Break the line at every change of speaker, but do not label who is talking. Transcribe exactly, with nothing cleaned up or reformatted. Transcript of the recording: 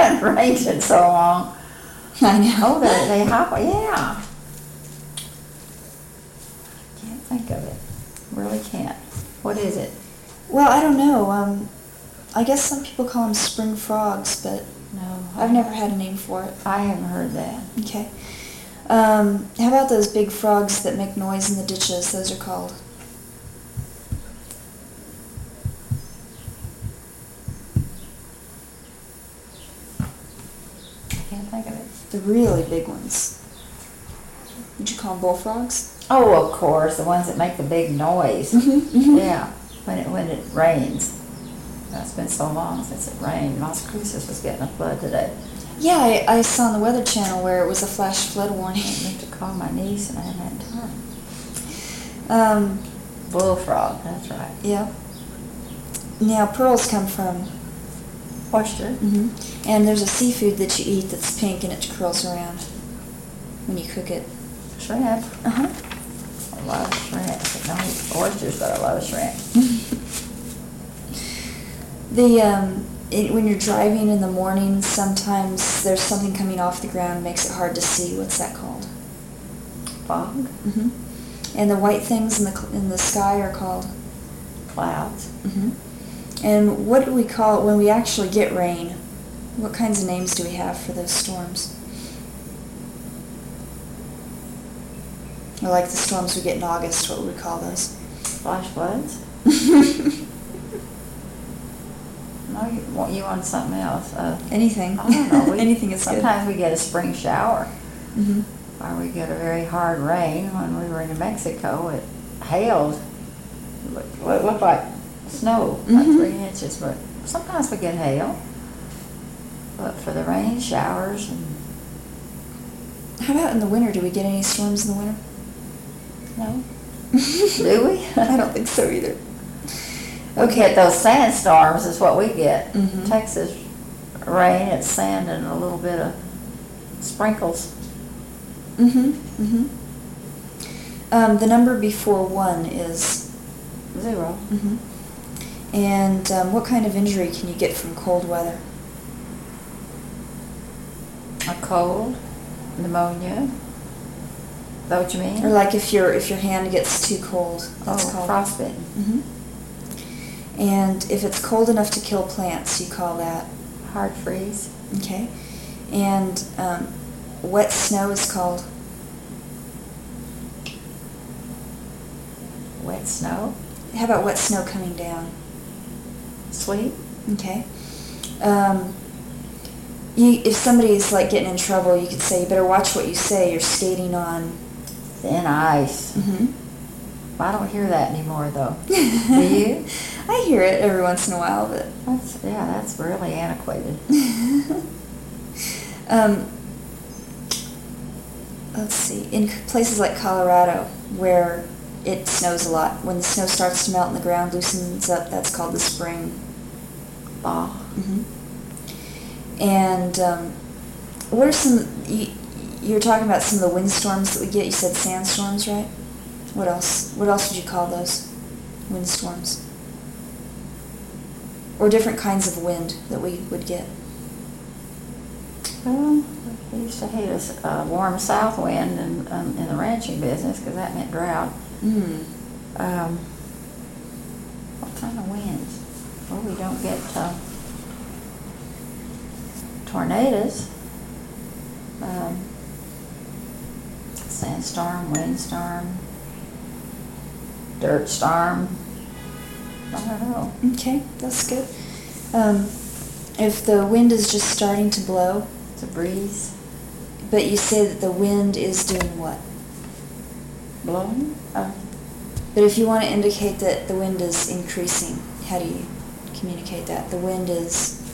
hadn't rained in so long.
I know.
Oh, they, they hop, yeah. Can't think of it. Really can't. What is it?
Well, I don't know. Um, I guess some people call them spring frogs, but
No.
I've never had a name for it.
I haven't heard that.
Okay. Um, how about those big frogs that make noise in the ditches? Those are called.
Can't think of it.
The really big ones. Would you call them bullfrogs?
Oh, of course, the ones that make the big noise.
Mm-hmm, mm-hmm.
Yeah, when it when it rains. It's been so long since it rained. Las Cruces was getting a flood today.
Yeah, I, I saw on the Weather Channel where it was a flash flood warning.
I meant to call my niece and I haven't had time.
Um,
Bullfrog, that's right.
yeah. Now, pearls come from
Oyster.
hmm And there's a seafood that you eat that's pink and it curls around when you cook it.
Shrimp.
Uh-huh.
I love shrimp. I don't eat oysters, but I love shrimp.
The um, it, when you're driving in the morning, sometimes there's something coming off the ground, makes it hard to see. What's that called?
Fog.
hmm And the white things in the cl- in the sky are called.
Clouds.
hmm And what do we call it when we actually get rain? What kinds of names do we have for those storms? Or like the storms we get in August, what would we call those?
Flash floods. No, you want you want something else. Uh,
Anything.
I don't know. We,
Anything is good.
Sometimes we get a spring shower,
hmm
or we get a very hard rain. When we were in New Mexico, it hailed. It looked, it looked like snow, like
Mhm.
three inches. But sometimes we get hail. But for the rain showers, and
How about in the winter? Do we get any storms in the winter?
no, do we?
I don't think so either.
We get those sandstorms is what we get.
Mhm.
Texas rain, it's sand and a little bit of sprinkles.
Mm-hmm. Mm-hmm. Um, the number before one is
Zero.
mm-hmm. And um, what kind of injury can you get from cold weather?
A cold, pneumonia. Is that what you mean?
Or like if your if your hand gets too cold, that's
oh,
called
frostbitten.
Mm-hmm. And if it's cold enough to kill plants, you call that
Hard freeze.
okay. And um, wet snow is called
Wet snow.
how about wet snow coming down?
Sleet.
Okay. Um, you, if somebody's like getting in trouble, you could say, you better watch what you say. You're skating on.
Thin ice.
Mm-hmm.
I don't hear that anymore, though. Do you?
I hear it every once in a while, but
That's, yeah, that's really antiquated.
um, let's see. In places like Colorado, where it snows a lot, when the snow starts to melt and the ground loosens up, that's called the spring
Thaw.
hmm And um, what are some? You, you were talking about some of the windstorms that we get. You said sandstorms, right? What else? What else would you call those? Windstorms. Or different kinds of wind that we would get.
Well, we used to hate a s- a warm south wind in, um, in the ranching business because that meant drought.
Mm.
Um, what kind of winds? Well, we don't get uh, tornadoes. Um, sandstorm, windstorm, dirt storm. I don't know.
Okay, that's good. Um, if the wind is just starting to blow,
It's a breeze
but you say that the wind is doing what?
blowing. Uh,
But if you want to indicate that the wind is increasing, how do you communicate that? The wind is